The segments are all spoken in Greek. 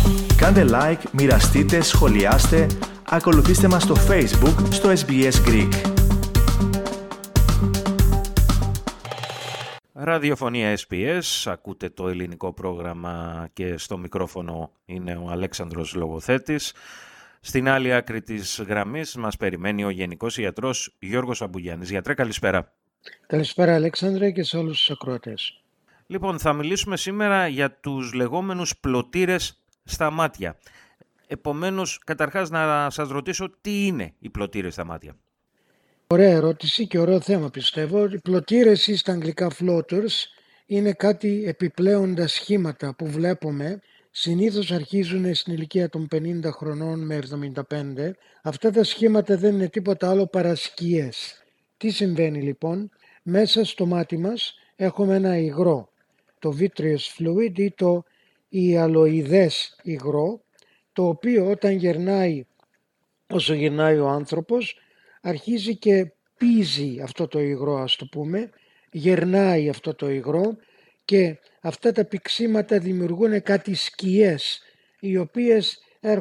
Κάντε like, μοιραστείτε, σχολιάστε, ακολουθήστε μας στο Facebook, στο SBS Greek. Ραδιοφωνία SBS, ακούτε το ελληνικό πρόγραμμα και στο μικρόφωνο είναι ο Αλέξανδρος Λογοθέτης. Στην άλλη άκρη της γραμμής μας περιμένει ο Γενικός Ιατρός Γιώργος Αμπουγιάννης. Γιατρέ, καλησπέρα. Καλησπέρα Αλέξανδρε και σε όλους τους ακροατές. Λοιπόν, θα μιλήσουμε σήμερα για τους λεγόμενους πλωτήρες στα μάτια. Επομένως, καταρχάς να σας ρωτήσω τι είναι οι πλωτήρες στα μάτια. Ωραία ερώτηση και ωραίο θέμα πιστεύω. Οι πλωτήρες ή στα αγγλικά floaters είναι κάτι επιπλέοντα σχήματα που βλέπουμε. Συνήθως αρχίζουν στην ηλικία των 50 χρονών με 75. Αυτά τα σχήματα δεν είναι τίποτα άλλο παρά σκιές. Τι συμβαίνει λοιπόν? Μέσα στο μάτι μας έχουμε ένα υγρό, το vitreous fluid ή το ιαλοειδές υγρό, το οποίο όταν γερνάει, όσο γερνάει ο άνθρωπος, αρχίζει και πίζει αυτό το υγρό, ας το πούμε, γερνάει αυτό το υγρό και αυτά τα πηξίματα δημιουργούν κάτι σκιές, οι οποίες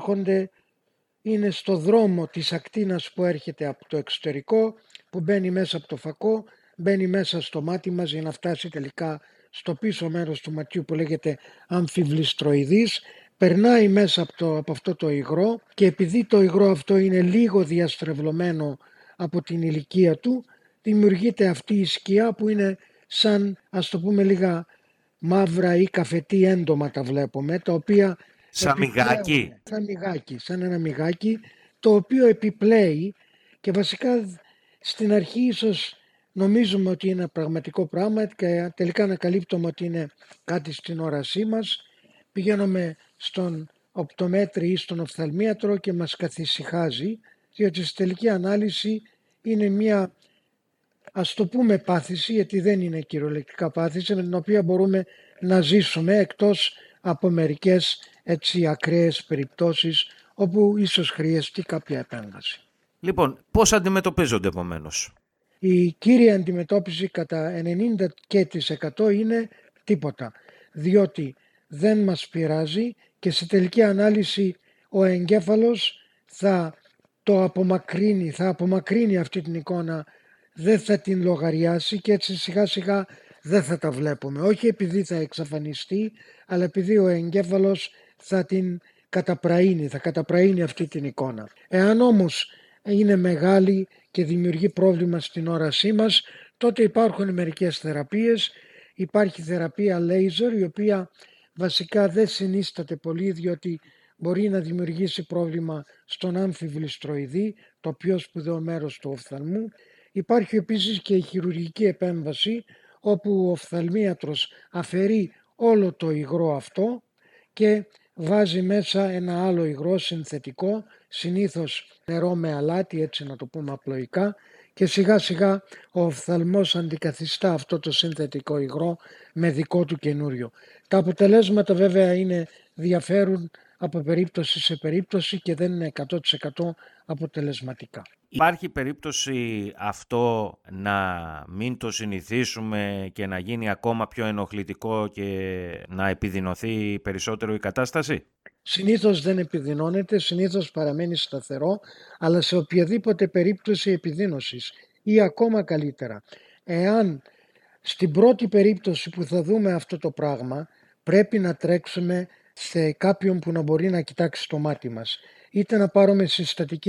είναι στο δρόμο της ακτίνας που έρχεται από το εξωτερικό, που μπαίνει μέσα από το φακό, μπαίνει μέσα στο μάτι μας για να φτάσει τελικά στο πίσω μέρος του ματιού που λέγεται αμφιβληστροειδής, περνάει μέσα από αυτό το υγρό και επειδή το υγρό αυτό είναι λίγο διαστρεβλωμένο από την ηλικία του, δημιουργείται αυτή η σκιά που είναι σαν, ας το πούμε, λίγα μαύρα ή καφετή έντομα τα βλέπουμε, τα οποία σαν μυγάκι. Σαν ένα μυγάκι, το οποίο επιπλέει και βασικά στην αρχή ίσως νομίζουμε ότι είναι πραγματικό πράγμα και τελικά ανακαλύπτουμε ότι είναι κάτι στην όρασή μας. Πηγαίνουμε στον οπτομέτρη ή στον οφθαλμίατρο και μας καθησυχάζει, διότι στη τελική ανάλυση είναι μια, ας το πούμε, πάθηση, γιατί δεν είναι κυριολεκτικά πάθηση, με την οποία μπορούμε να ζήσουμε εκτός από μερικές έτσι ακραίες περιπτώσεις όπου ίσως χρειαστεί κάποια επέμβαση. Λοιπόν, πώς αντιμετωπίζονται επομένως? Η κύρια αντιμετώπιση κατά 90% είναι τίποτα, διότι δεν μας πειράζει και σε τελική ανάλυση ο εγκέφαλος θα απομακρύνει αυτή την εικόνα, δεν θα την λογαριάσει και έτσι σιγά σιγά δεν θα τα βλέπουμε. Όχι επειδή θα εξαφανιστεί, αλλά επειδή ο εγκέφαλος θα την καταπραίνει αυτή την εικόνα. Εάν όμως είναι μεγάλη και δημιουργεί πρόβλημα στην όρασή μας, τότε υπάρχουν μερικές θεραπείες. Υπάρχει θεραπεία laser, η οποία βασικά δεν συνίσταται πολύ, διότι μπορεί να δημιουργήσει πρόβλημα στον αμφιβληστροειδή, το πιο σπουδαίο μέρος του οφθαλμού. Υπάρχει επίσης και η χειρουργική επέμβαση, όπου ο οφθαλμίατρος αφαιρεί όλο το υγρό αυτό και βάζει μέσα ένα άλλο υγρό συνθετικό, συνήθως νερό με αλάτι, έτσι να το πούμε απλοϊκά, και σιγά σιγά ο οφθαλμός αντικαθιστά αυτό το συνθετικό υγρό με δικό του καινούριο. Τα αποτελέσματα βέβαια διαφέρουν από περίπτωση σε περίπτωση και δεν είναι 100% αποτελεσματικά. Υπάρχει περίπτωση αυτό να μην το συνηθίσουμε και να γίνει ακόμα πιο ενοχλητικό και να επιδεινωθεί περισσότερο η κατάσταση? Συνήθως δεν επιδεινώνεται, συνήθως παραμένει σταθερό, αλλά σε οποιαδήποτε περίπτωση επιδείνωσης ή ακόμα καλύτερα, εάν στην πρώτη περίπτωση που θα δούμε αυτό το πράγμα πρέπει να τρέξουμε σε κάποιον που να μπορεί να κοιτάξει το μάτι μας, είτε να πάρουμε συστατική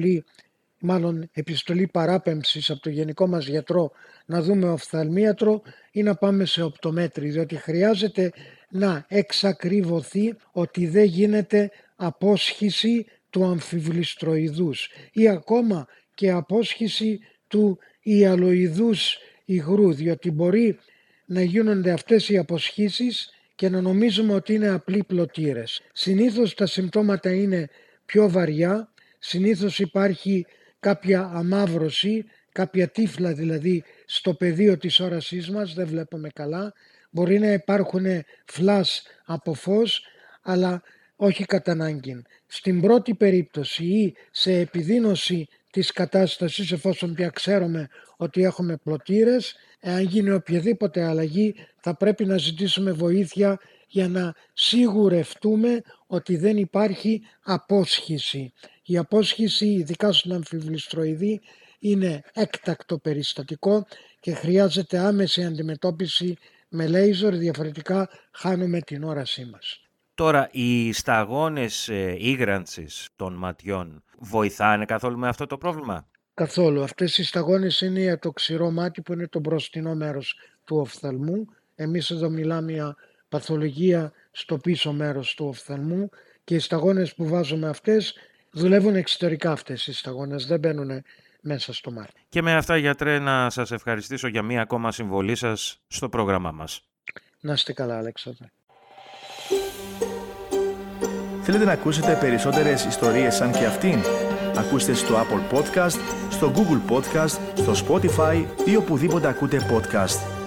επιστολή παράπεμψης από το γενικό μας γιατρό να δούμε οφθαλμίατρο ή να πάμε σε οπτομέτρη, διότι χρειάζεται να εξακριβωθεί ότι δεν γίνεται απόσχηση του αμφιβληστροειδούς ή ακόμα και απόσχηση του ιαλοειδούς υγρού, διότι μπορεί να γίνονται αυτές οι αποσχήσεις και να νομίζουμε ότι είναι απλοί πλωτήρες. Συνήθως τα συμπτώματα είναι πιο βαριά, συνήθως υπάρχει κάποια αμαύρωση, κάποια τύφλα δηλαδή στο πεδίο της όρασής μας, δεν βλέπουμε καλά. Μπορεί να υπάρχουν φλας από φως, αλλά όχι κατά ανάγκη. Στην πρώτη περίπτωση ή σε επιδείνωση της κατάστασης, εφόσον πια ξέρουμε ότι έχουμε πλωτήρες, εάν γίνει οποιαδήποτε αλλαγή θα πρέπει να ζητήσουμε βοήθεια για να σιγουρευτούμε ότι δεν υπάρχει απόσχηση. Η απόσχηση, ειδικά στον αμφιβληστροειδή, είναι έκτακτο περιστατικό και χρειάζεται άμεση αντιμετώπιση με λέιζερ, διαφορετικά χάνουμε την όρασή μας. Τώρα, οι σταγόνες ήγρανσης των ματιών βοηθάνε καθόλου με αυτό το πρόβλημα? Καθόλου. Αυτές οι σταγόνες είναι για το ξηρό μάτι που είναι το μπροστινό μέρος του οφθαλμού. Εμείς εδώ μιλάμε για παθολογία στο πίσω μέρος του οφθαλμού και οι σταγόνες που βάζουμε αυτές δουλεύουν εξωτερικά, αυτές οι σταγόνες, δεν μπαίνουν μέσα στο μάτι. Και με αυτά, γιατρέ, να σας ευχαριστήσω για μία ακόμα συμβολή σας στο πρόγραμμά μας. Να είστε καλά, Αλέξανδρε. Θέλετε να ακούσετε περισσότερες ιστορίες σαν και αυτήν? Ακούστε στο Apple Podcast, στο Google Podcast, στο Spotify ή οπουδήποτε ακούτε podcast.